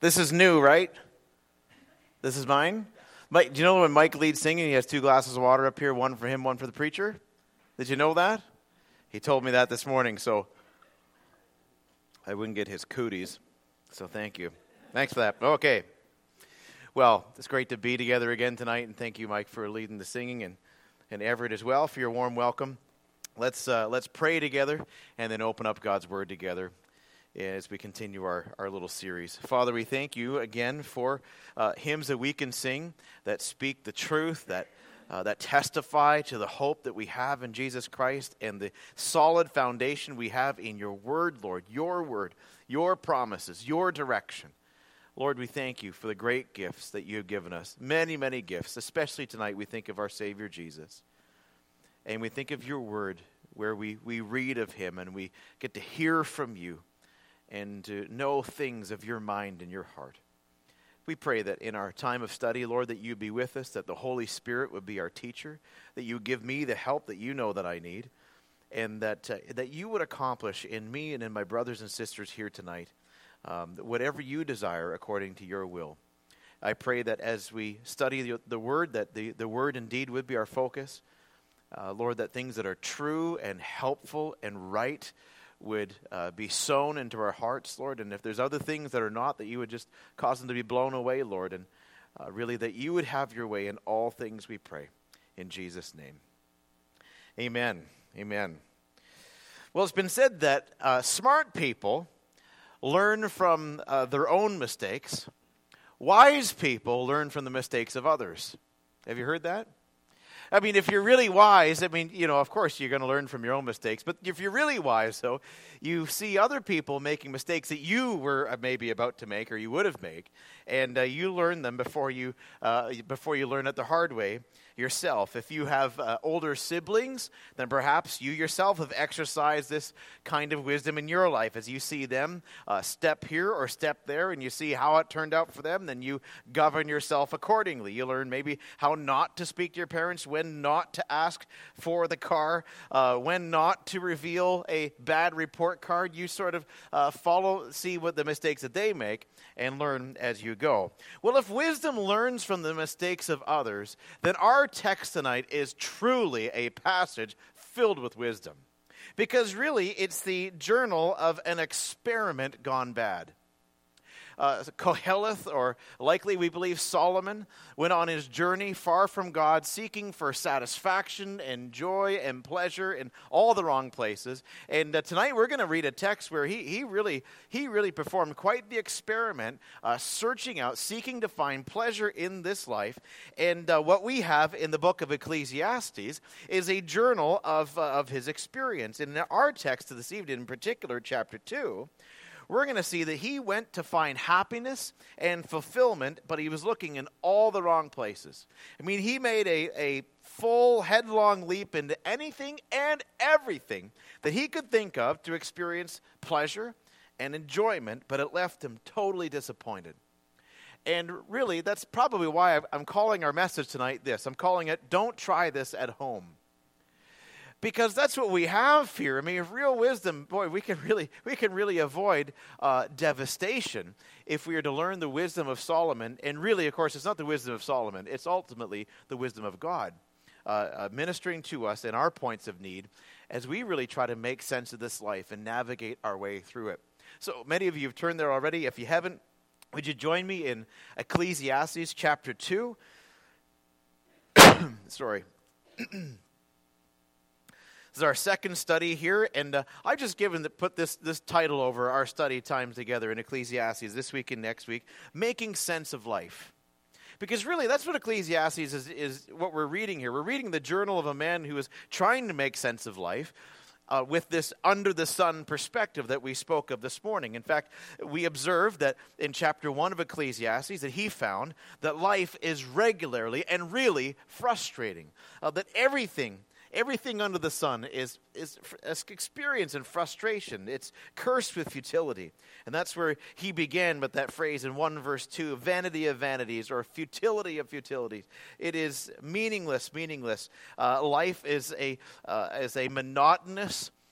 This is new, right? This is mine? Mike, do you know when Mike leads singing, he has 2 glasses of water up here, one for him, one for the preacher? Did you know that? He told me that this morning, so I wouldn't get his cooties. So thank you. Thanks for that. Okay. Well, it's great to be together again tonight, and thank you, Mike, for leading the singing, and Everett as well for your warm welcome. Let's pray together and then open up God's Word together as we continue our little series. Father, we thank you again for hymns that we can sing that speak the truth, that testify to the hope that we have in Jesus Christ and the solid foundation we have in your word, Lord, your promises, your direction. Lord, we thank you for the great gifts that you have given us, many, many gifts, especially tonight we think of our Savior Jesus. And we think of your word where we read of him and we get to hear from you and to know things of your mind and your heart. We pray that in our time of study, Lord, that you be with us, that the Holy Spirit would be our teacher, that you give me the help that you know that I need, and that you would accomplish in me and in my brothers and sisters here tonight whatever you desire according to your will. I pray that as we study the Word, that the Word indeed would be our focus. Lord, that things that are true and helpful and right would be sown into our hearts, Lord. And if there's other things that are not, that you would just cause them to be blown away, Lord. And really that you would have your way in all things, we pray. In Jesus' name. Amen. Amen. Well, it's been said that smart people learn from their own mistakes. Wise people learn from the mistakes of others. Have you heard that? I mean, if you're really wise, of course you're going to learn from your own mistakes. But if you're really wise, though, you see other people making mistakes that you were maybe about to make or you would have made. And you learn them before you learn it the hard way yourself. If you have older siblings, then perhaps you yourself have exercised this kind of wisdom in your life. As you see them step here or step there and you see how it turned out for them, then you govern yourself accordingly. You learn maybe how not to speak to your parents, when not to ask for the car, when not to reveal a bad report card. You sort of see what the mistakes that they make and learn as you go. Well, if wisdom learns from the mistakes of others, then our text tonight is truly a passage filled with wisdom. Because really, it's the journal of an experiment gone bad. Koheleth, or likely we believe Solomon, went on his journey far from God, seeking for satisfaction and joy and pleasure in all the wrong places. And tonight we're going to read a text where he really performed quite the experiment, searching out, seeking to find pleasure in this life. And what we have in the book of Ecclesiastes is a journal of his experience. And in our text this evening, in particular, chapter 2, we're going to see that he went to find happiness and fulfillment, but he was looking in all the wrong places. I mean, he made a full headlong leap into anything and everything that he could think of to experience pleasure and enjoyment, but it left him totally disappointed. And really, that's probably why I'm calling our message tonight this. I'm calling it, Don't Try This at Home. Because that's what we have here. I mean, if real wisdom, boy, we can really avoid devastation if we are to learn the wisdom of Solomon. And really, of course, it's not the wisdom of Solomon. It's ultimately the wisdom of God ministering to us in our points of need as we really try to make sense of this life and navigate our way through it. So many of you have turned there already. If you haven't, would you join me in Ecclesiastes chapter 2? Sorry. This is our second study here, and I've just put this title over our study time together in Ecclesiastes this week and next week, Making Sense of Life. Because really, that's what Ecclesiastes is what we're reading here. We're reading the journal of a man who is trying to make sense of life with this under-the-sun perspective that we spoke of this morning. In fact, we observed that in chapter 1 of Ecclesiastes that he found that life is regularly and really frustrating, that everything under the sun is experience and frustration. It's cursed with futility. And that's where he began with that phrase in 1 verse 2, vanity of vanities, or futility of futilities. It is meaningless. Life is a monotonous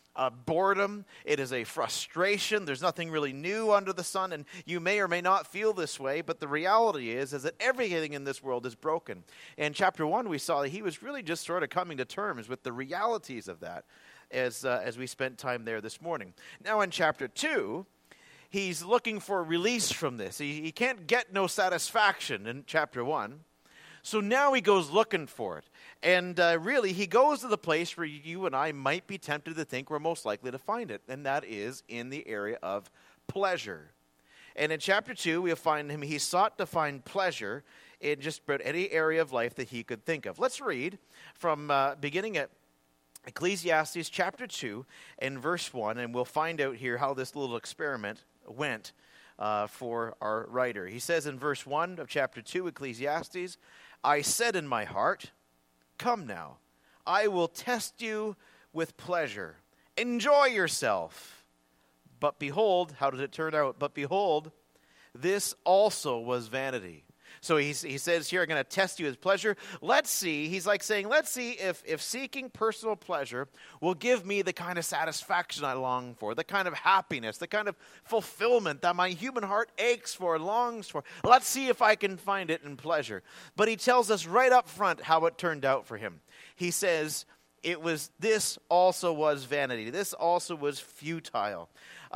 boredom. It is a frustration. There's nothing really new under the sun, and you may or may not feel this way, but the reality is that everything in this world is broken. In chapter 1, we saw that he was really just sort of coming to terms with the realities of that as we spent time there this morning. Now in chapter 2, he's looking for release from this. He can't get no satisfaction in chapter 1. So now he goes looking for it. And really, he goes to the place where you and I might be tempted to think we're most likely to find it, and that is in the area of pleasure. And in chapter 2, we'll find him, he sought to find pleasure in just about any area of life that he could think of. Let's read from beginning at Ecclesiastes chapter 2 and verse 1, and we'll find out here how this little experiment went for our writer. He says in verse 1 of chapter 2, Ecclesiastes, I said in my heart, come now, I will test you with pleasure. Enjoy yourself. But behold, how did it turn out? But behold, this also was vanity. So he says here, I'm going to test you with pleasure. Let's see, he's like saying, let's see if seeking personal pleasure will give me the kind of satisfaction I long for, the kind of happiness, the kind of fulfillment that my human heart aches for, longs for. Let's see if I can find it in pleasure. But he tells us right up front how it turned out for him. He says, this also was vanity. This also was futile.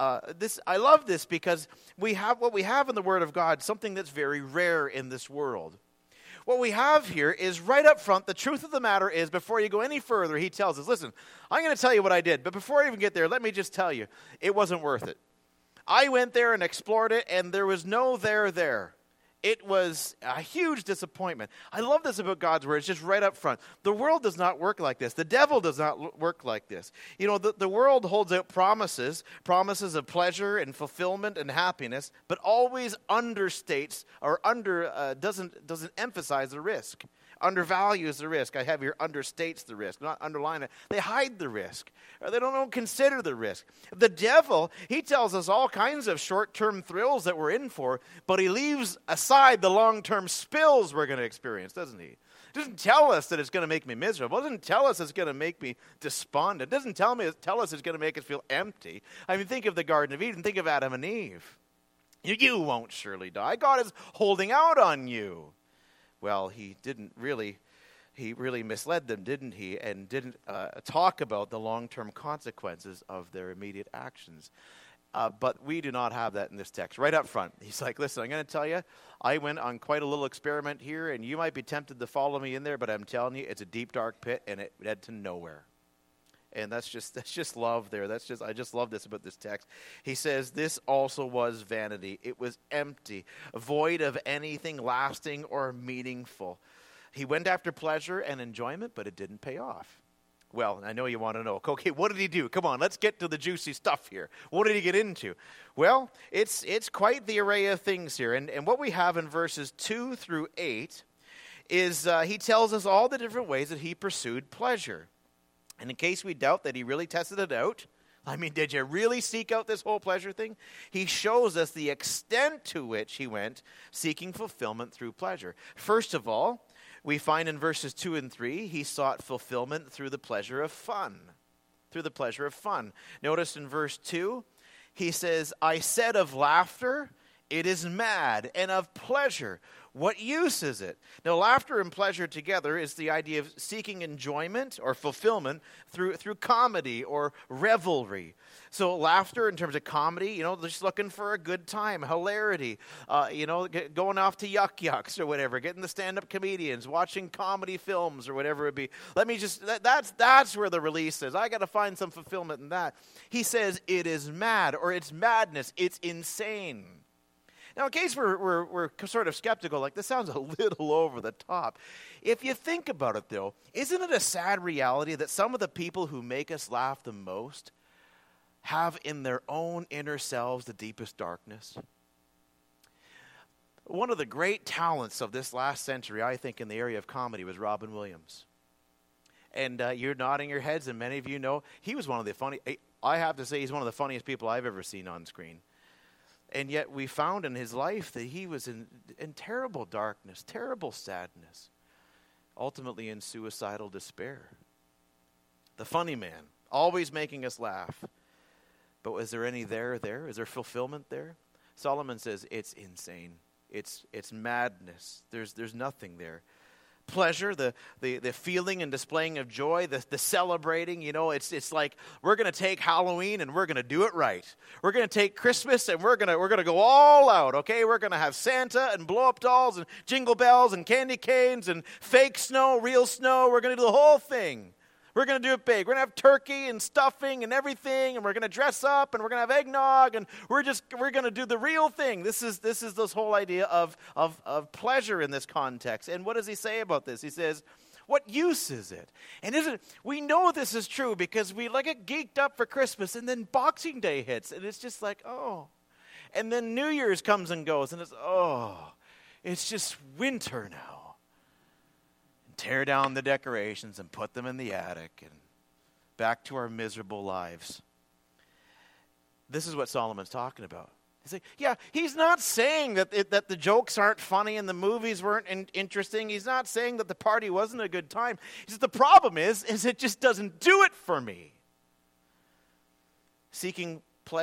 I love this because what we have in the Word of God, something that's very rare in this world. What we have here is right up front, the truth of the matter is, before you go any further, he tells us, listen, I'm going to tell you what I did, but before I even get there, let me just tell you, it wasn't worth it. I went there and explored it, and there was no there. It was a huge disappointment. I love this about God's Word. It's just right up front. The world does not work like this. The devil does not work like this. You know, the world holds out promises of pleasure and fulfillment and happiness, but always understates or doesn't emphasize the risk. Undervalues the risk. I have here understates the risk, not underline it. They hide the risk. Or they don't consider the risk. The devil, he tells us all kinds of short-term thrills that we're in for, but he leaves aside the long-term spills we're going to experience, doesn't he? He doesn't tell us that it's going to make me miserable. It doesn't tell us it's going to make me despondent. It doesn't tell us it's going to make us feel empty. I mean, think of the Garden of Eden. Think of Adam and Eve. You won't surely die. God is holding out on you. Well, he really misled them, didn't he? And didn't talk about the long-term consequences of their immediate actions. But we do not have that in this text. Right up front, he's like, listen, I'm going to tell you, I went on quite a little experiment here, and you might be tempted to follow me in there, but I'm telling you, it's a deep, dark pit, and it led to nowhere. And that's just love there. I just love this about this text. He says, this also was vanity. It was empty, void of anything lasting or meaningful. He went after pleasure and enjoyment, but it didn't pay off. Well, I know you want to know. Okay, what did he do? Come on, let's get to the juicy stuff here. What did he get into? Well, it's quite the array of things here. And what we have in verses 2 through 8 is he tells us all the different ways that he pursued pleasure. And in case we doubt that he really tested it out, I mean, did you really seek out this whole pleasure thing? He shows us the extent to which he went seeking fulfillment through pleasure. First of all, we find in verses 2 and 3, he sought fulfillment through the pleasure of fun. Through the pleasure of fun. Notice in verse 2, he says, I said of laughter, it is mad, and of pleasure, what use is it? Now, laughter and pleasure together is the idea of seeking enjoyment or fulfillment through comedy or revelry. So laughter in terms of comedy, just looking for a good time, hilarity, going off to Yuck Yucks or whatever, getting the stand-up comedians, watching comedy films or whatever it be. That's where the release is. I got to find some fulfillment in that. He says it is mad or it's madness. It's insane. Now, in case we're sort of skeptical, like this sounds a little over the top. If you think about it, though, isn't it a sad reality that some of the people who make us laugh the most have in their own inner selves the deepest darkness? One of the great talents of this last century, I think, in the area of comedy was Robin Williams. And you're nodding your heads, and many of you know he was one of the funny. I have to say, he's one of the funniest people I've ever seen on screen. And yet we found in his life that he was in terrible darkness, terrible sadness, ultimately in suicidal despair. The funny man, always making us laugh. But is there any there? Is there fulfillment there? Solomon says it's insane. It's madness. There's nothing there. Pleasure, the feeling and displaying of joy, the celebrating, it's like we're going to take Halloween and we're going to do it right. We're going to take Christmas and we're going to go all out, okay? We're going to have Santa and blow-up dolls and jingle bells and candy canes and fake snow, real snow. We're going to do the whole thing. We're going to do it big. We're going to have turkey and stuffing and everything, and we're going to dress up, and we're going to have eggnog, and we're going to do the real thing. This is this whole idea of pleasure in this context. And what does he say about this? He says, what use is it? And we know this is true because we get geeked up for Christmas, and then Boxing Day hits, and it's just like, oh. And then New Year's comes and goes, and it's just winter now. Tear down the decorations and put them in the attic and back to our miserable lives. This is what Solomon's talking about. He's like, he's not saying that the jokes aren't funny and the movies weren't interesting. He's not saying that the party wasn't a good time. He says the problem is it just doesn't do it for me. Seeking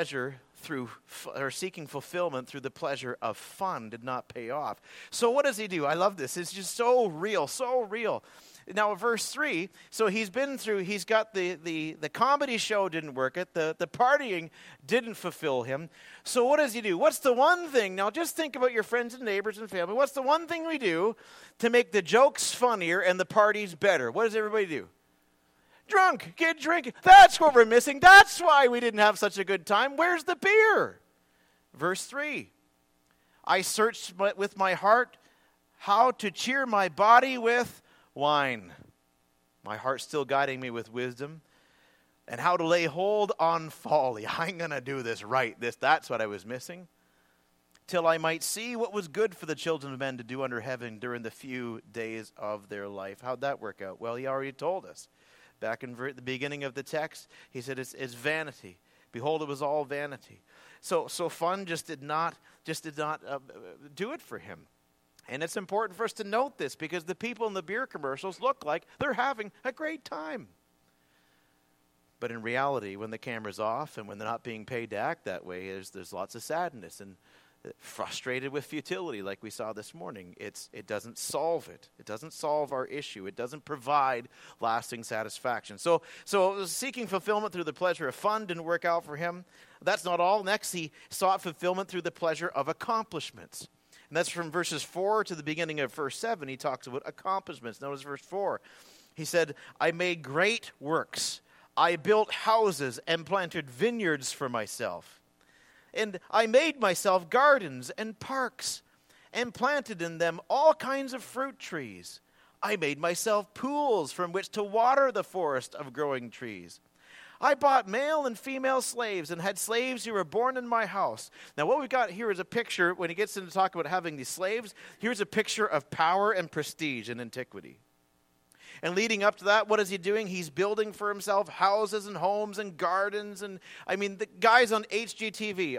fulfillment through the pleasure of fun did not pay off. So what does he do? I love this. It's just so real, so real. Now, verse 3, so he's got the comedy show didn't work it. The partying didn't fulfill him. So what does he do? What's the one thing? Now, just think about your friends and neighbors and family. What's the one thing we do to make the jokes funnier and the parties better? What does everybody do? Drunk, get drinking. That's what we're missing. That's why we didn't have such a good time. Where's the beer? Verse 3. I searched with my heart how to cheer my body with wine. My heart still guiding me with wisdom. And how to lay hold on folly. I'm going to do this right. That's what I was missing. Till I might see what was good for the children of men to do under heaven during the few days of their life. How'd that work out? Well, he already told us. Back in the beginning of the text, he said it's vanity. Behold, it was all vanity. So fun just did not do it for him. And it's important for us to note this because the people in the beer commercials look like they're having a great time. But in reality, when the camera's off and when they're not being paid to act that way, there's lots of sadness and frustrated with futility like we saw this morning. It doesn't solve it. It doesn't solve our issue. It doesn't provide lasting satisfaction. So seeking fulfillment through the pleasure of fun didn't work out for him. That's not all. Next, he sought fulfillment through the pleasure of accomplishments. And that's from verses 4 to the beginning of verse 7. He talks about accomplishments. Notice verse 4. He said, I made great works. I built houses and planted vineyards for myself. And I made myself gardens and parks and planted in them all kinds of fruit trees. I made myself pools from which to water the forest of growing trees. I bought male and female slaves and had slaves who were born in my house. Now what we've got here is a picture, when he gets into talk about having these slaves, here's a picture of power and prestige in antiquity. And leading up to that, what is he doing? He's building for himself houses and homes and gardens. And I mean, the guy's on HGTV.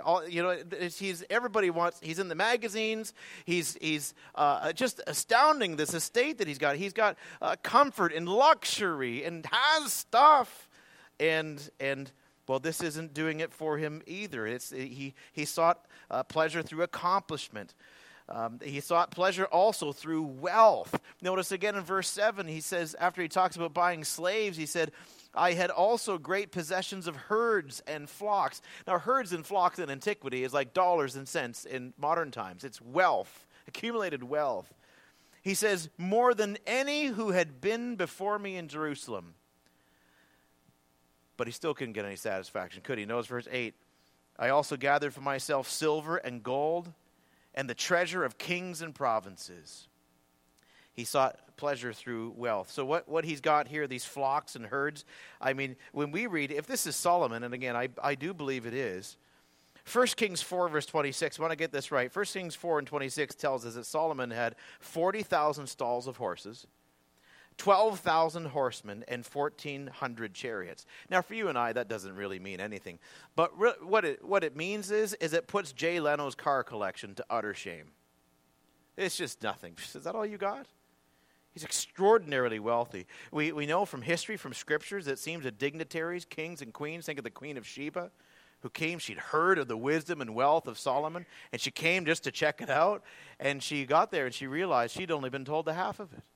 He's in the magazines. He's just astounding, this estate that he's got. He's got comfort and luxury and has stuff. And well, this isn't doing it for him either. He sought pleasure through accomplishment. He sought pleasure also through wealth. Notice again in verse 7, he says, after he talks about buying slaves, he said, I had also great possessions of herds and flocks. Now, herds and flocks in antiquity is like dollars and cents in modern times. It's wealth, accumulated wealth. He says, more than any who had been before me in Jerusalem. But he still couldn't get any satisfaction, could he? Notice verse 8. I also gathered for myself silver and gold, and the treasure of kings and provinces. He sought pleasure through wealth. So what he's got here, these flocks and herds, I mean, when we read, if this is Solomon, and again, I do believe it is, 1 Kings 4, verse 26, I want to get this right. 1 Kings 4 and 26 tells us that Solomon had 40,000 stalls of horses, 12,000 horsemen, and 1,400 chariots. Now, for you and I, that doesn't really mean anything. But what it means is it puts Jay Leno's car collection to utter shame. It's just nothing. Is that all you got? He's extraordinarily wealthy. We know from history, from scriptures, that it seems that dignitaries, kings and queens, think of the Queen of Sheba, who came, she'd heard of the wisdom and wealth of Solomon, and she came just to check it out, and she got there and she realized she'd only been told the half of it.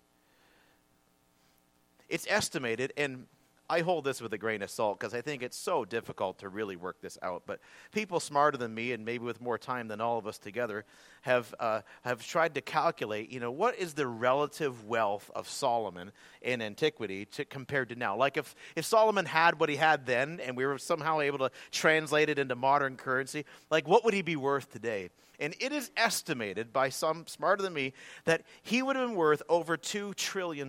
It's estimated, and I hold this with a grain of salt because I think it's so difficult to really work this out. But people smarter than me, and maybe with more time than all of us together, have tried to calculate, what is the relative wealth of Solomon in antiquity compared to now? Like if Solomon had what he had then, and we were somehow able to translate it into modern currency, like what would he be worth today? And it is estimated by some smarter than me that he would have been worth over $2 trillion.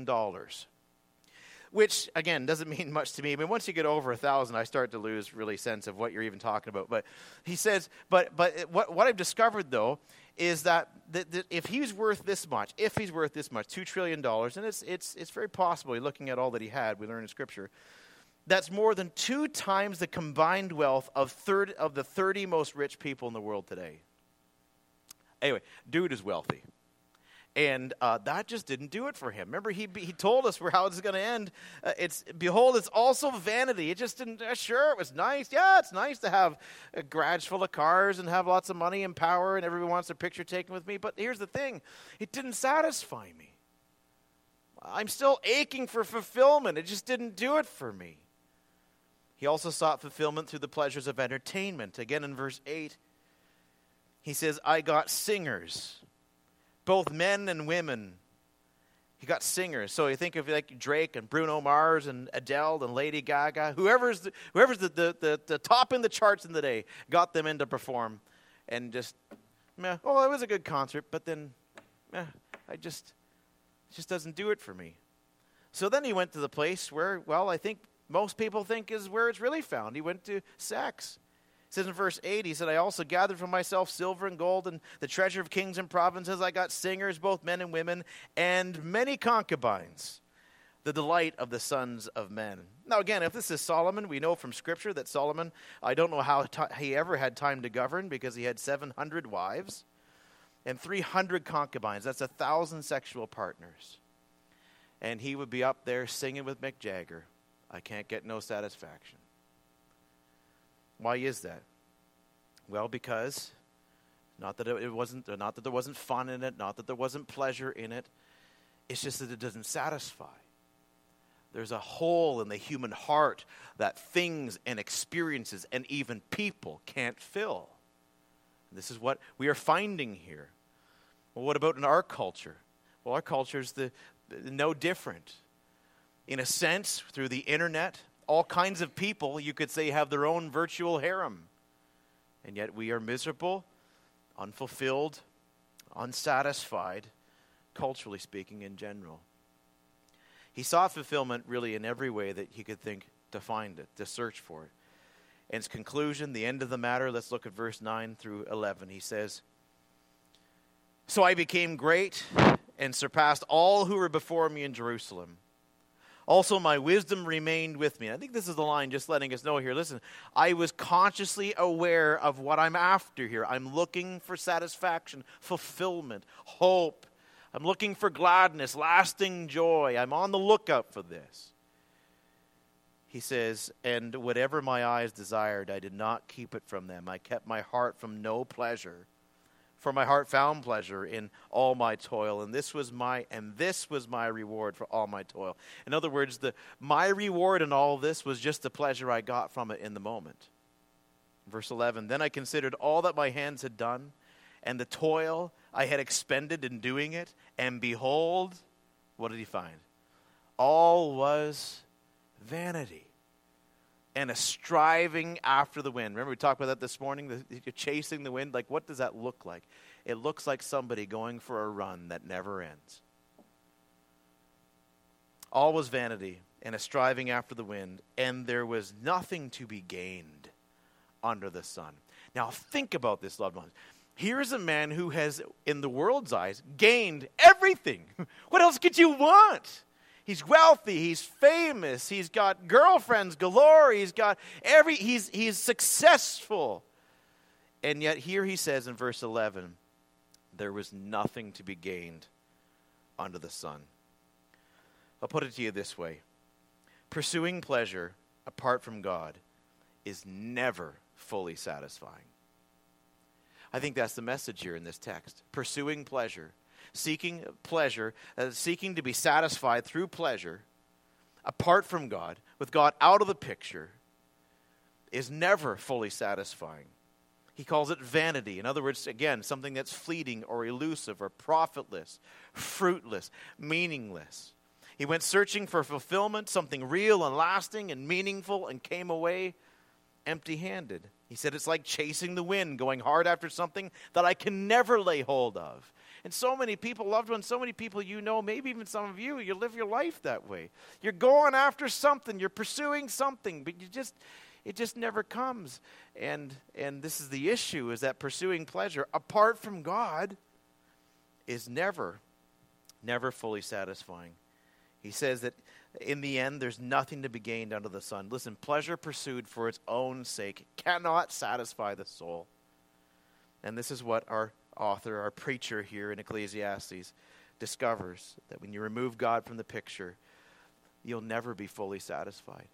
Which, again, doesn't mean much to me. I mean, once you get over 1,000, I start to lose really sense of what you're even talking about. But he says, but what I've discovered, though, is that if he's worth this much, $2 trillion, and it's very possible, looking at all that he had, we learn in Scripture, that's more than 2 times the combined wealth of the 30 most rich people in the world today. Anyway, dude is wealthy. And that just didn't do it for him. Remember, he told us how it's going to end. It's also vanity. It just didn't, sure, it was nice. Yeah, it's nice to have a garage full of cars and have lots of money and power and everyone wants their picture taken with me. But here's the thing. It didn't satisfy me. I'm still aching for fulfillment. It just didn't do it for me. He also sought fulfillment through the pleasures of entertainment. Again, in verse 8, he says, I got singers. Both men and women. He got singers. So you think of like Drake and Bruno Mars and Adele and Lady Gaga. Whoever's the top in the charts in the day got them in to perform. And just, it was a good concert, but then, it just doesn't do it for me. So then he went to the place where, I think most people think is where it's really found. He went to sex. It says in verse 8, he said, I also gathered for myself silver and gold and the treasure of kings and provinces. I got singers, both men and women, and many concubines, the delight of the sons of men. Now again, if this is Solomon, we know from Scripture that Solomon, I don't know how he ever had time to govern because he had 700 wives and 300 concubines. That's 1,000 sexual partners. And he would be up there singing with Mick Jagger. I can't get no satisfaction. Why is that? Well, because not that there wasn't fun in it, not that there wasn't pleasure in it. It's just that it doesn't satisfy. There's a hole in the human heart that things and experiences and even people can't fill. And this is what we are finding here. Well, what about in our culture? Well, our culture is no different. In a sense, through the internet, all kinds of people, you could say, have their own virtual harem. And yet we are miserable, unfulfilled, unsatisfied, culturally speaking, in general. He sought fulfillment really in every way that he could think to find it, to search for it. In his conclusion, the end of the matter, let's look at verse 9 through 11. He says, So I became great and surpassed all who were before me in Jerusalem. Also, my wisdom remained with me. I think this is the line just letting us know here. Listen, I was consciously aware of what I'm after here. I'm looking for satisfaction, fulfillment, hope. I'm looking for gladness, lasting joy. I'm on the lookout for this. He says, and whatever my eyes desired, I did not keep it from them. I kept my heart from no pleasure. For my heart found pleasure in all my toil, and this was my reward for all my toil. In other words, my reward in all of this was just the pleasure I got from it in the moment. Verse 11, then I considered all that my hands had done, and the toil I had expended in doing it, and behold, what did he find? All was vanity and a striving after the wind. Remember we talked about that this morning, you're chasing the wind. Like, what does that look like? It looks like somebody going for a run that never ends. All was vanity and a striving after the wind, and there was nothing to be gained under the sun. Now think about this, loved ones. Here's a man who has, in the world's eyes, gained everything. What else could you want? He's wealthy, he's famous, he's got girlfriends galore, he's successful. And yet here he says in verse 11, there was nothing to be gained under the sun. I'll put it to you this way. Pursuing pleasure apart from God is never fully satisfying. I think that's the message here in this text. Pursuing pleasure, seeking pleasure, seeking to be satisfied through pleasure, apart from God, with God out of the picture, is never fully satisfying. He calls it vanity. In other words, again, something that's fleeting or elusive or profitless, fruitless, meaningless. He went searching for fulfillment, something real and lasting and meaningful, and came away empty-handed. He said it's like chasing the wind, going hard after something that I can never lay hold of. And so many people, loved ones, so many people you know, maybe even some of you, you live your life that way. You're going after something, you're pursuing something, but it just never comes. And this is the issue, is that pursuing pleasure apart from God is never fully satisfying. He says that in the end, there's nothing to be gained under the sun. Listen, pleasure pursued for its own sake cannot satisfy the soul. And this is what our author, our preacher here in Ecclesiastes discovers, that when you remove God from the picture, you'll never be fully satisfied.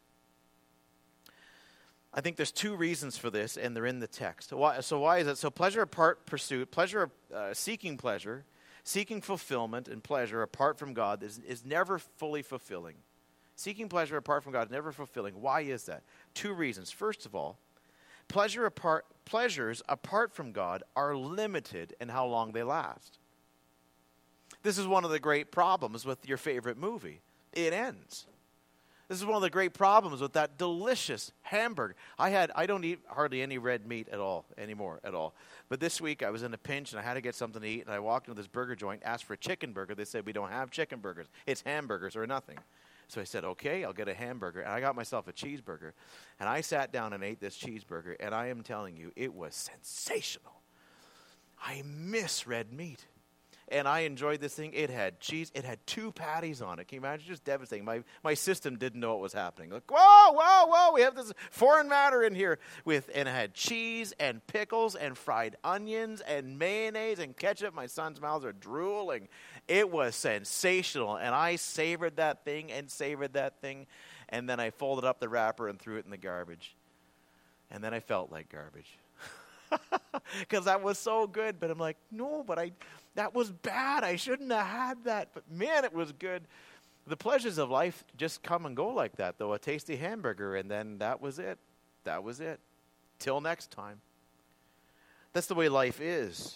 I think there's two reasons for this, and they're in the text. So why is it? So pleasure apart pursuit, seeking pleasure, seeking fulfillment and pleasure apart from God is never fully fulfilling. Seeking pleasure apart from God is never fulfilling. Why is that? Two reasons. First of all, pleasures apart from God are limited in how long they last. This is one of the great problems with your favorite movie. It ends. This is one of the great problems with that delicious hamburger. I don't eat hardly any red meat anymore. But this week I was in a pinch and I had to get something to eat, and I walked into this burger joint, asked for a chicken burger. They said, we don't have chicken burgers. It's hamburgers or nothing. So I said, okay, I'll get a hamburger. And I got myself a cheeseburger. And I sat down and ate this cheeseburger, and I am telling you, it was sensational. I miss red meat. And I enjoyed this thing. It had cheese. It had 2 patties on it. Can you imagine? Just devastating. My system didn't know what was happening. Like, whoa, we have this foreign matter in here. And it had cheese and pickles and fried onions and mayonnaise and ketchup. My son's mouths are drooling. It was sensational. And I savored that thing. And then I folded up the wrapper and threw it in the garbage. And then I felt like garbage. Because that was so good. But I'm like, no, that was bad. I shouldn't have had that. But man, it was good. The pleasures of life just come and go like that, though. A tasty hamburger, and then that was it. Till next time. That's the way life is.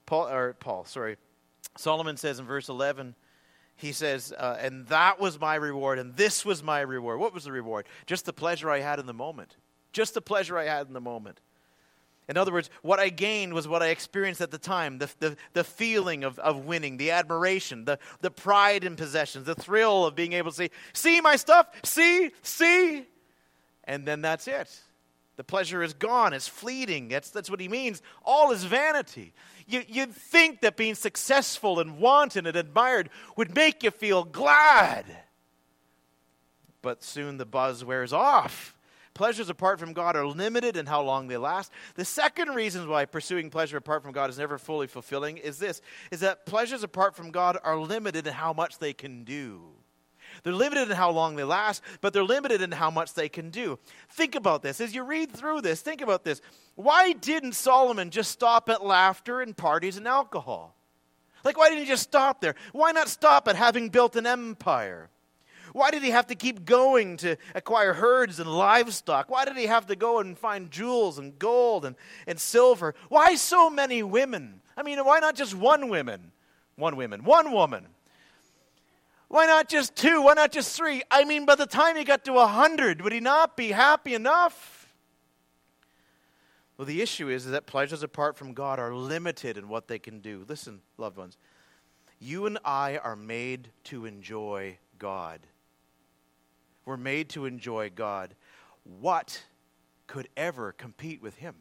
Solomon says in verse 11, he says, and that was my reward, and this was my reward. What was the reward? Just the pleasure I had in the moment. In other words, what I gained was what I experienced at the time, the feeling of winning, the admiration, the pride in possessions, the thrill of being able to say, see my stuff, see, and then that's it. The pleasure is gone, it's fleeting, that's what he means. All is vanity. You'd think that being successful and wanted and admired would make you feel glad. But soon the buzz wears off. Pleasures apart from God are limited in how long they last. The second reason why pursuing pleasure apart from God is never fully fulfilling is that pleasures apart from God are limited in how much they can do. They're limited in how long they last, but they're limited in how much they can do. Think about this. As you read through this, think about this. Why didn't Solomon just stop at laughter and parties and alcohol? Why didn't he just stop there? Why not stop at having built an empire? Why did he have to keep going to acquire herds and livestock? Why did he have to go and find jewels and gold and silver? Why so many women? Why not just one woman? One woman. Why not just 2? Why not just 3? By the time he got to 100, would he not be happy enough? Well, the issue is that pleasures apart from God are limited in what they can do. Listen, loved ones, you and I are made to enjoy God. We're made to enjoy God. What could ever compete with him?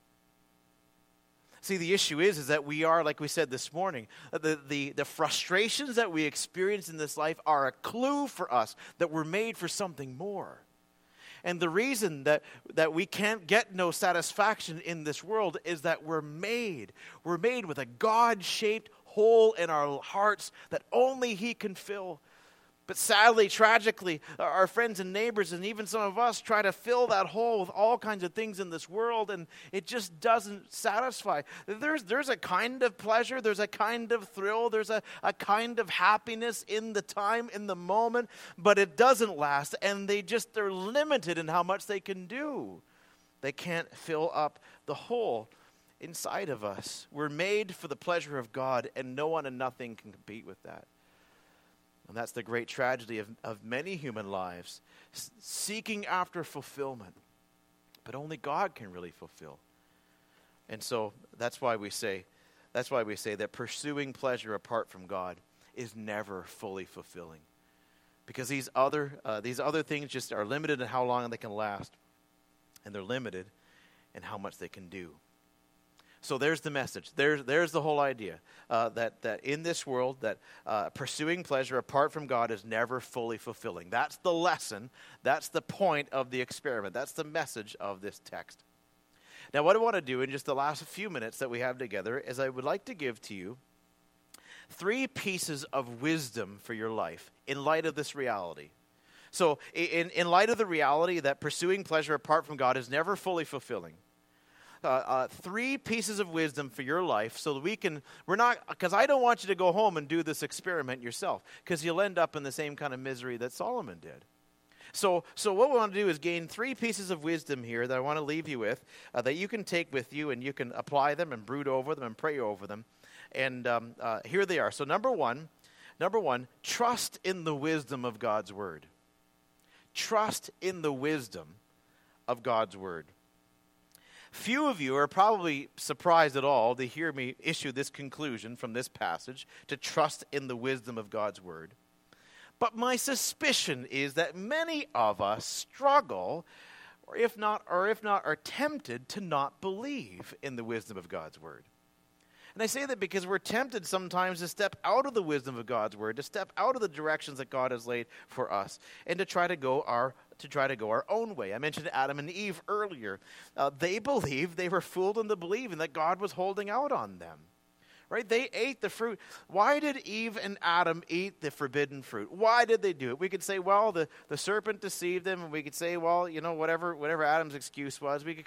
See, the issue is that we are, like we said this morning, the frustrations that we experience in this life are a clue for us that we're made for something more. And the reason that we can't get no satisfaction in this world is that we're made with a God-shaped hole in our hearts that only he can fill. But sadly, tragically, our friends and neighbors and even some of us try to fill that hole with all kinds of things in this world, and it just doesn't satisfy. There's a kind of pleasure, there's a kind of thrill, there's a kind of happiness in the time, in the moment, but it doesn't last, and they're limited in how much they can do. They can't fill up the hole inside of us. We're made for the pleasure of God, and no one and nothing can compete with that. And that's the great tragedy of many human lives, seeking after fulfillment. But only God can really fulfill. And so that's why we say that pursuing pleasure apart from God is never fully fulfilling. Because these other things just are limited in how long they can last. And they're limited in how much they can do. So there's the message. There's the whole idea that in this world, that pursuing pleasure apart from God is never fully fulfilling. That's the lesson. That's the point of the experiment. That's the message of this text. Now, what I want to do in just the last few minutes that we have together is I would like to give to you 3 pieces of wisdom for your life in light of this reality. So in light of the reality that pursuing pleasure apart from God is never fully fulfilling, 3 pieces of wisdom for your life so that because I don't want you to go home and do this experiment yourself, because you'll end up in the same kind of misery that Solomon did. So what we want to do is gain 3 pieces of wisdom here that I want to leave you with, that you can take with you and you can apply them and brood over them and pray over them. And here they are. So number one, trust in the wisdom of God's word. Trust in the wisdom of God's word. Few of you are probably surprised at all to hear me issue this conclusion from this passage, to trust in the wisdom of God's word. But my suspicion is that many of us struggle, or if not are tempted to not believe in the wisdom of God's word. And I say that because we're tempted sometimes to step out of the wisdom of God's word, to step out of the directions that God has laid for us, and to try to go our own way. I mentioned Adam and Eve earlier. They were fooled into believing that God was holding out on them. Right? They ate the fruit. Why did Eve and Adam eat the forbidden fruit? Why did they do it? We could say, well, the serpent deceived them, and we could say, well, whatever Adam's excuse was. We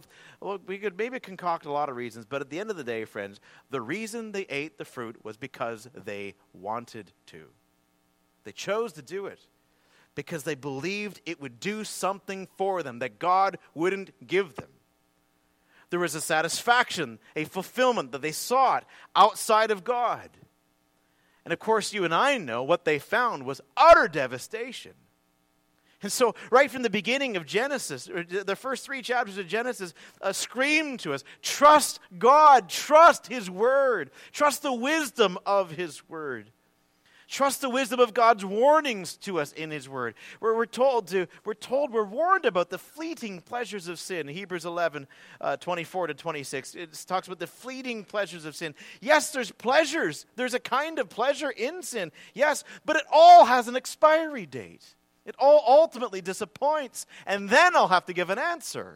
could maybe concoct a lot of reasons, but at the end of the day, friends, the reason they ate the fruit was because they wanted to. They chose to do it because they believed it would do something for them that God wouldn't give them. There was a satisfaction, a fulfillment that they sought outside of God. And of course, you and I know what they found was utter devastation. And so, right from the beginning of Genesis, the first 3 chapters of Genesis scream to us, trust God, trust His Word, trust the wisdom of His Word. Trust the wisdom of God's warnings to us in His Word. Where we're warned about the fleeting pleasures of sin. Hebrews 11, 24 to 26. It talks about the fleeting pleasures of sin. Yes, there's pleasures. There's a kind of pleasure in sin. Yes, but it all has an expiry date. It all ultimately disappoints. And then I'll have to give an answer.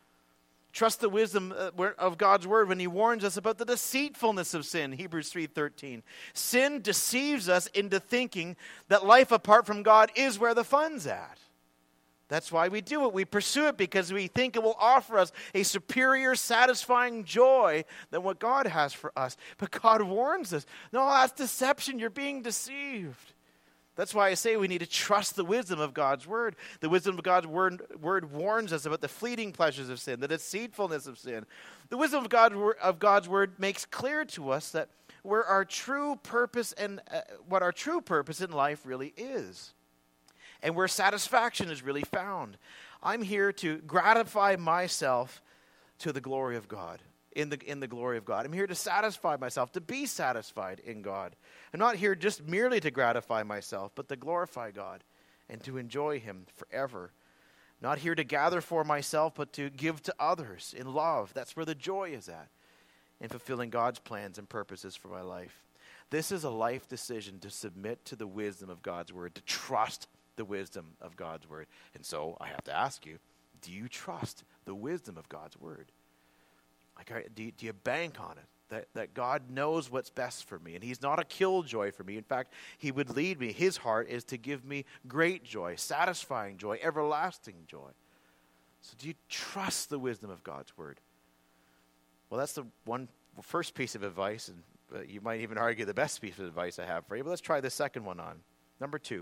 Trust the wisdom of God's word when He warns us about the deceitfulness of sin, Hebrews 3:13. Sin deceives us into thinking that life apart from God is where the fun's at. That's why we do it. We pursue it because we think it will offer us a superior, satisfying joy than what God has for us. But God warns us, no, that's deception. You're being deceived. That's why I say we need to trust the wisdom of God's word. The wisdom of God's word warns us about the fleeting pleasures of sin, the deceitfulness of sin. The wisdom of God's word makes clear to us that where our true purpose and what our true purpose in life really is, and where satisfaction is really found. I'm here to gratify myself to the glory of God. In the glory of God. I'm here to satisfy myself, to be satisfied in God. I'm not here just merely to gratify myself, but to glorify God and to enjoy Him forever. Not here to gather for myself, but to give to others in love. That's where the joy is at, in fulfilling God's plans and purposes for my life. This is a life decision to submit to the wisdom of God's word, to trust the wisdom of God's word. And so I have to ask you, do you trust the wisdom of God's word? Do you bank on it? that God knows what's best for me, and he's not a killjoy for me. In fact, he would lead me. His heart is to give me great joy, satisfying joy, everlasting joy. So do you trust the wisdom of God's word? Well, that's the first piece of advice, and you might even argue the best piece of advice I have for you. But let's try the second one on. Number 2.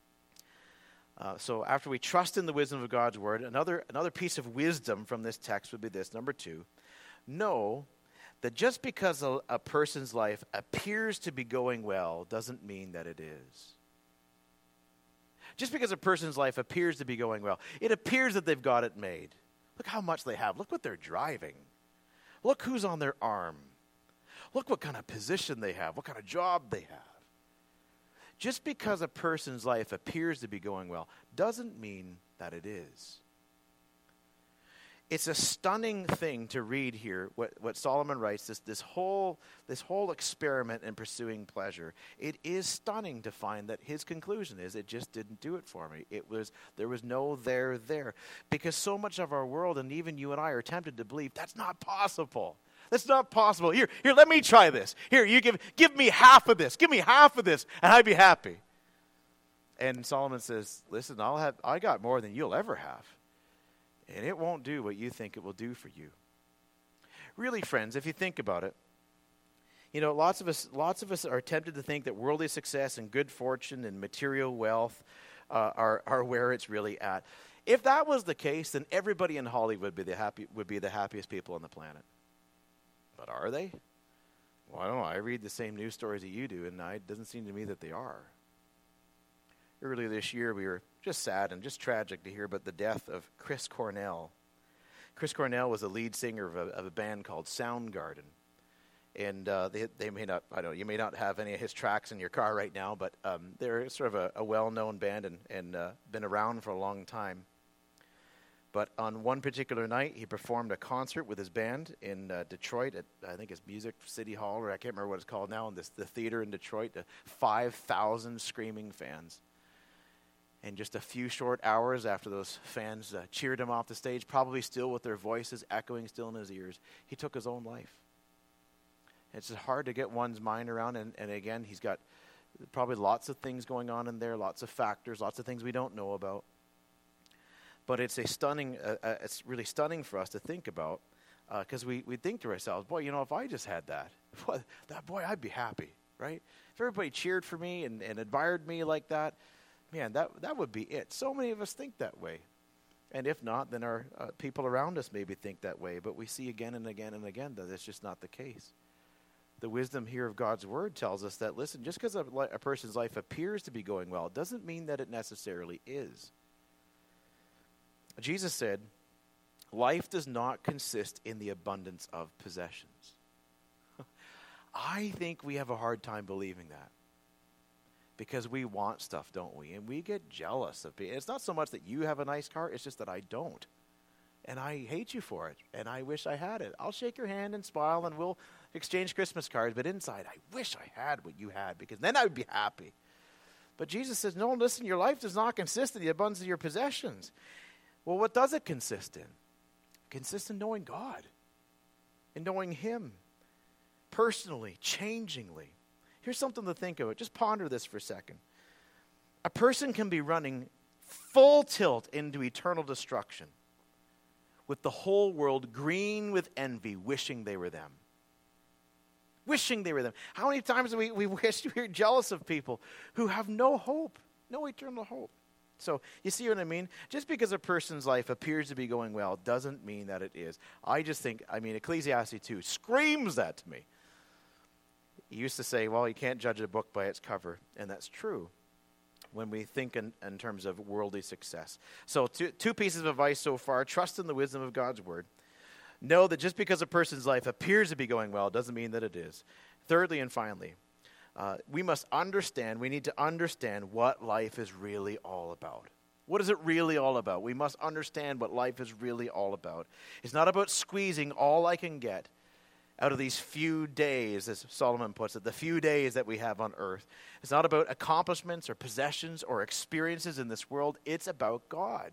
So after we trust in the wisdom of God's word, another piece of wisdom from this text would be this. Number 2, know that just because a person's life appears to be going well doesn't mean that it is. Just because a person's life appears to be going well, it appears that they've got it made. Look how much they have. Look what they're driving. Look who's on their arm. Look what kind of position they have, what kind of job they have. Just because a person's life appears to be going well doesn't mean that it is. It's a stunning thing to read here, what Solomon writes, this whole experiment in pursuing pleasure. It is stunning to find that his conclusion is, it just didn't do it for me. There was no there. Because so much of our world, and even you and I, are tempted to believe that's not possible. That's not possible. Here, let me try this. Here, you give me half of this. Give me half of this, and I'd be happy. And Solomon says, listen, I got more than you'll ever have. And it won't do what you think it will do for you. Really, friends, if you think about it, lots of us are tempted to think that worldly success and good fortune and material wealth are where it's really at. If that was the case, then everybody in Hollywood would be the happiest people on the planet. But are they? Well, I don't know. I read the same news stories that you do, and it doesn't seem to me that they are. Earlier this year, we were just sad and just tragic to hear about the death of Chris Cornell. Chris Cornell was the lead singer of a band called Soundgarden. And they may not, you may not have any of his tracks in your car right now, but they're sort of a well-known band and been around for a long time. But on one particular night, he performed a concert with his band in Detroit at, I think it's Music City Hall, or I can't remember what it's called now, in the theater in Detroit, to 5,000 screaming fans. And just a few short hours after those fans cheered him off the stage, probably still with their voices echoing still in his ears, he took his own life. It's just hard to get one's mind around, and again, he's got probably lots of things going on in there, lots of factors, lots of things we don't know about. But it's it's really stunning for us to think about, because we think to ourselves, boy, if I just had that, boy, I'd be happy, right? If everybody cheered for me and admired me like that, man, that would be it. So many of us think that way. And if not, then our people around us maybe think that way. But we see again and again and again that it's just not the case. The wisdom here of God's word tells us that, listen, just because a person's life appears to be going well doesn't mean that it necessarily is. Jesus said, life does not consist in the abundance of possessions. I think we have a hard time believing that. Because we want stuff, don't we? And we get jealous of people. It's not so much that you have a nice car, it's just that I don't. And I hate you for it. And I wish I had it. I'll shake your hand and smile and we'll exchange Christmas cards. But inside, I wish I had what you had, because then I would be happy. But Jesus says, no, listen, your life does not consist in the abundance of your possessions. Well, what does it consist in? It consists in knowing God. In knowing Him. Personally, changingly. Here's something to think about. Just ponder this for a second. A person can be running full tilt into eternal destruction with the whole world green with envy, wishing they were them. Wishing they were them. How many times do we wish we were jealous of people who have no hope, no eternal hope? So you see what I mean? Just because a person's life appears to be going well doesn't mean that it is. I just think, Ecclesiastes 2 screams that to me. He used to say, well, you can't judge a book by its cover. And that's true when we think in terms of worldly success. So two pieces of advice so far. Trust in the wisdom of God's word. Know that just because a person's life appears to be going well doesn't mean that it is. Thirdly and finally, we need to understand what life is really all about. What is it really all about? We must understand what life is really all about. It's not about squeezing all I can get out of these few days, as Solomon puts it, the few days that we have on earth. It's not about accomplishments or possessions or experiences in this world. It's about God.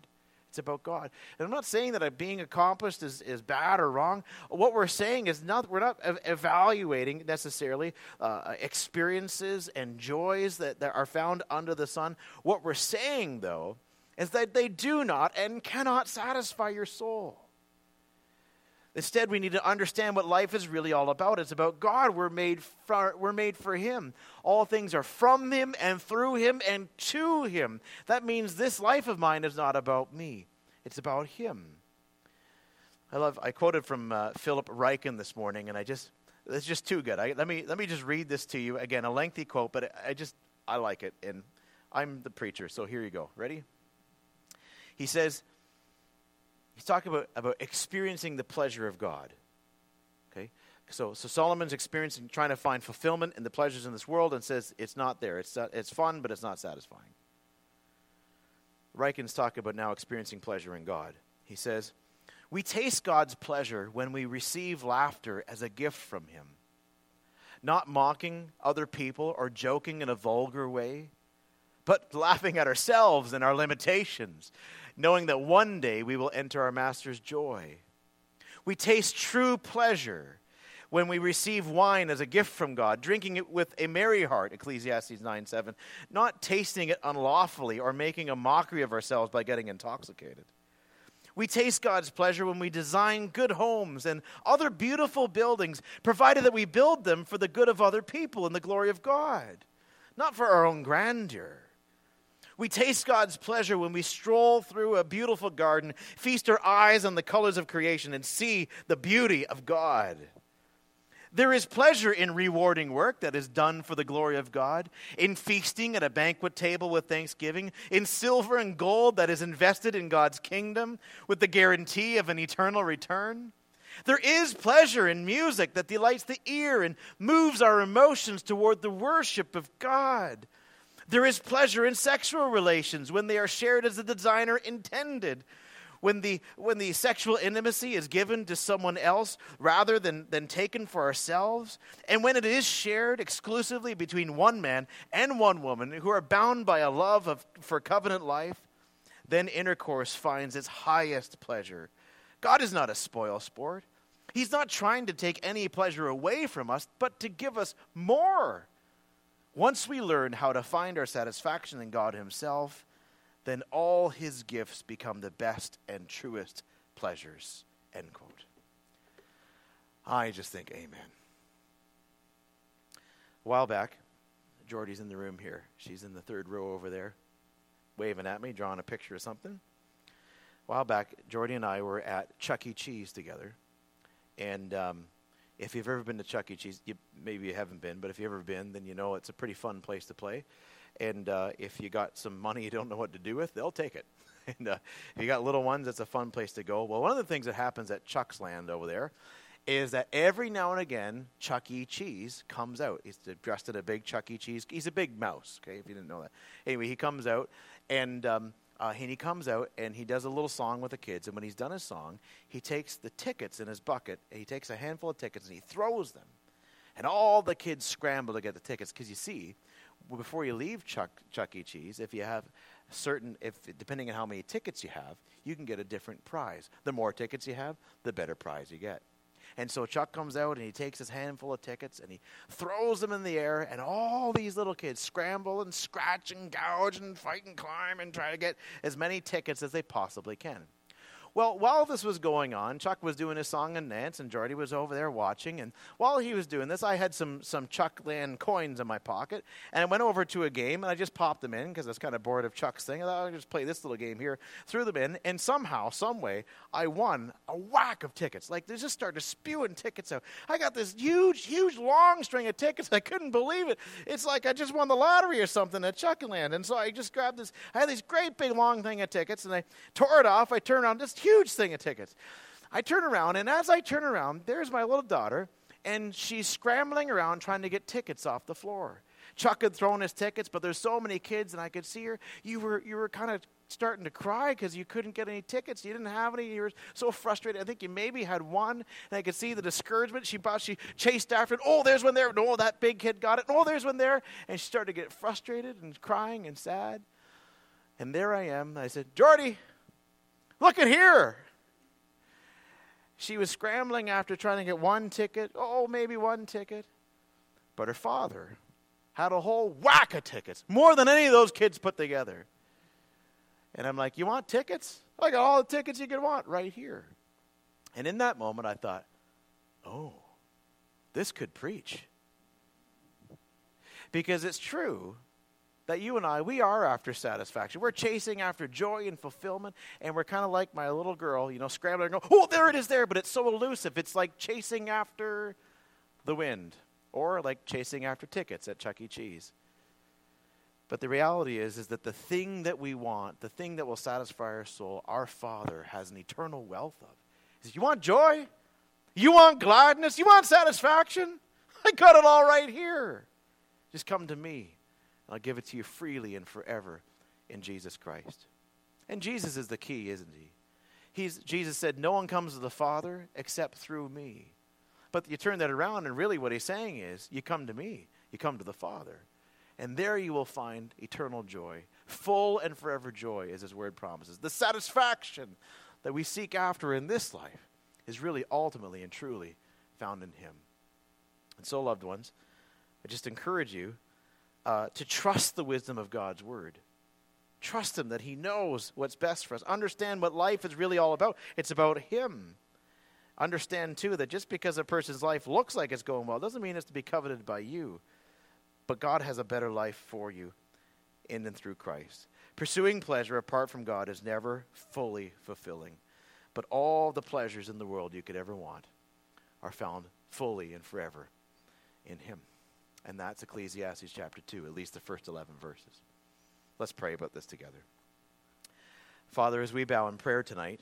It's about God. And I'm not saying that being accomplished is bad or wrong. What we're saying is we're not evaluating necessarily experiences and joys that are found under the sun. What we're saying, though, is that they do not and cannot satisfy your soul. Instead, we need to understand what life is really all about. It's about God. We're made for Him. All things are from Him and through Him and to Him. That means this life of mine is not about me. It's about Him. I quoted from Philip Ryken this morning, and it's just too good. Let me just read this to you again. A lengthy quote, but I like it, and I'm the preacher, so here you go. Ready? He says. He's talking about experiencing the pleasure of God. Okay? So Solomon's experiencing, trying to find fulfillment in the pleasures in this world, and says it's not there. It's fun, but it's not satisfying. Ryken's talking about now experiencing pleasure in God. He says, we taste God's pleasure when we receive laughter as a gift from Him. Not mocking other people or joking in a vulgar way, but laughing at ourselves and our limitations, knowing that one day we will enter our Master's joy. We taste true pleasure when we receive wine as a gift from God, drinking it with a merry heart, Ecclesiastes 9:7, not tasting it unlawfully or making a mockery of ourselves by getting intoxicated. We taste God's pleasure when we design good homes and other beautiful buildings, provided that we build them for the good of other people and the glory of God, not for our own grandeur. We taste God's pleasure when we stroll through a beautiful garden, feast our eyes on the colors of creation, and see the beauty of God. There is pleasure in rewarding work that is done for the glory of God, in feasting at a banquet table with thanksgiving, in silver and gold that is invested in God's kingdom with the guarantee of an eternal return. There is pleasure in music that delights the ear and moves our emotions toward the worship of God. There is pleasure in sexual relations when they are shared as the designer intended. When the sexual intimacy is given to someone else rather than taken for ourselves. And when it is shared exclusively between one man and one woman who are bound by a love for covenant life, then intercourse finds its highest pleasure. God is not a spoil sport. He's not trying to take any pleasure away from us, but to give us more. Once we learn how to find our satisfaction in God Himself, then all His gifts become the best and truest pleasures. End quote. I just think amen. A while back, Jordy's in the room here. She's in the third row over there, waving at me, drawing a picture of something. A while back, Jordy and I were at Chuck E. Cheese together. And if you've ever been to Chuck E. Cheese, maybe you haven't been, but if you've ever been, then you know it's a pretty fun place to play. And if you got some money you don't know what to do with, they'll take it. And if you got little ones, it's a fun place to go. Well, one of the things that happens at Chuck's Land over there is that every now and again, Chuck E. Cheese comes out. He's dressed in a big Chuck E. Cheese. He's a big mouse, okay, if you didn't know that. Anyway, he comes out, and he does a little song with the kids. And when he's done his song, he takes the tickets in his bucket, and he takes a handful of tickets, and he throws them. And all the kids scramble to get the tickets, because you see, before you leave Chuck E. Cheese, depending on how many tickets you have, you can get a different prize. The more tickets you have, the better prize you get. And so Chuck comes out and he takes his handful of tickets and he throws them in the air, and all these little kids scramble and scratch and gouge and fight and climb and try to get as many tickets as they possibly can. Well, while this was going on, Chuck was doing his song and dance, and Jordy was over there watching. And while he was doing this, I had some Chuck Land coins in my pocket, and I went over to a game, and I just popped them in because I was kind of bored of Chuck's thing. I thought I'd just play this little game here, threw them in, and somehow, some way, I won a whack of tickets. Like, they just started spewing tickets out. I got this huge, long string of tickets. I couldn't believe it. It's like I just won the lottery or something at Chuck Land. And so I just grabbed this. I had this great big long thing of tickets, and I tore it off. I turned around, just huge thing of tickets. I turn around, and as I turn around, there's my little daughter, and she's scrambling around trying to get tickets off the floor. Chuck had thrown his tickets, but there's so many kids, and I could see her. You were kind of starting to cry because you couldn't get any tickets. You didn't have any. You were so frustrated. I think you maybe had one, and I could see the discouragement. She chased after it. Oh, there's one there. No, that big kid got it. Oh, there's one there. And she started to get frustrated and crying and sad. And there I am. I said, Jordy, Look at here. She was scrambling after trying to get one ticket. Oh, maybe one ticket. But her father had a whole whack of tickets, more than any of those kids put together. And I'm like, you want tickets? I got all the tickets you could want right here. And in that moment, I thought, oh, this could preach. Because it's true that you and I, we are after satisfaction. We're chasing after joy and fulfillment, and we're kind of like my little girl, scrambling and go, oh, there it is there, but it's so elusive. It's like chasing after the wind, or like chasing after tickets at Chuck E. Cheese. But the reality is that the thing that we want, the thing that will satisfy our soul, our Father has an eternal wealth of. He says, you want joy? You want gladness? You want satisfaction? I got it all right here. Just come to me. I'll give it to you freely and forever in Jesus Christ. And Jesus is the key, isn't he? Jesus said, no one comes to the Father except through me. But you turn that around, and really what he's saying is, you come to me. You come to the Father. And there you will find eternal joy. Full and forever joy, as his word promises. The satisfaction that we seek after in this life is really ultimately and truly found in him. And so, loved ones, I just encourage you to trust the wisdom of God's word. Trust him that he knows what's best for us. Understand what life is really all about. It's about him. Understand, too, that just because a person's life looks like it's going well doesn't mean it's to be coveted by you. But God has a better life for you in and through Christ. Pursuing pleasure apart from God is never fully fulfilling. But all the pleasures in the world you could ever want are found fully and forever in him. And that's Ecclesiastes chapter 2, at least the first 11 verses. Let's pray about this together. Father, as we bow in prayer tonight,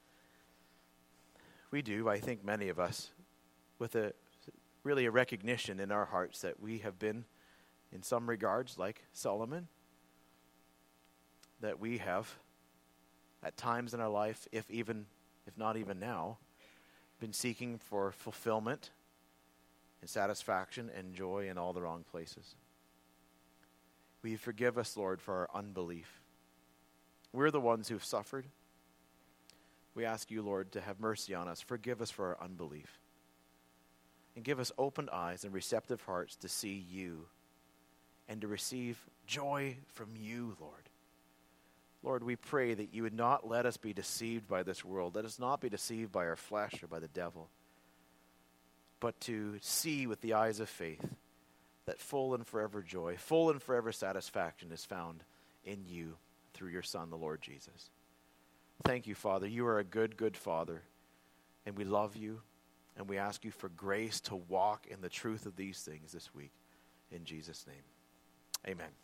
we do, I think many of us, with a recognition in our hearts that we have been, in some regards, like Solomon, that we have, at times in our life, if not even now, been seeking for fulfillment and satisfaction and joy in all the wrong places. Will you forgive us, Lord, for our unbelief? We're the ones who've suffered. We ask you, Lord, to have mercy on us. Forgive us for our unbelief. And give us open eyes and receptive hearts to see you and to receive joy from you, Lord. Lord, we pray that you would not let us be deceived by this world. Let us not be deceived by our flesh or by the devil, but to see with the eyes of faith that full and forever joy, full and forever satisfaction is found in you through your Son, the Lord Jesus. Thank you, Father. You are a good, good Father, and we love you, and we ask you for grace to walk in the truth of these things this week. In Jesus' name, amen.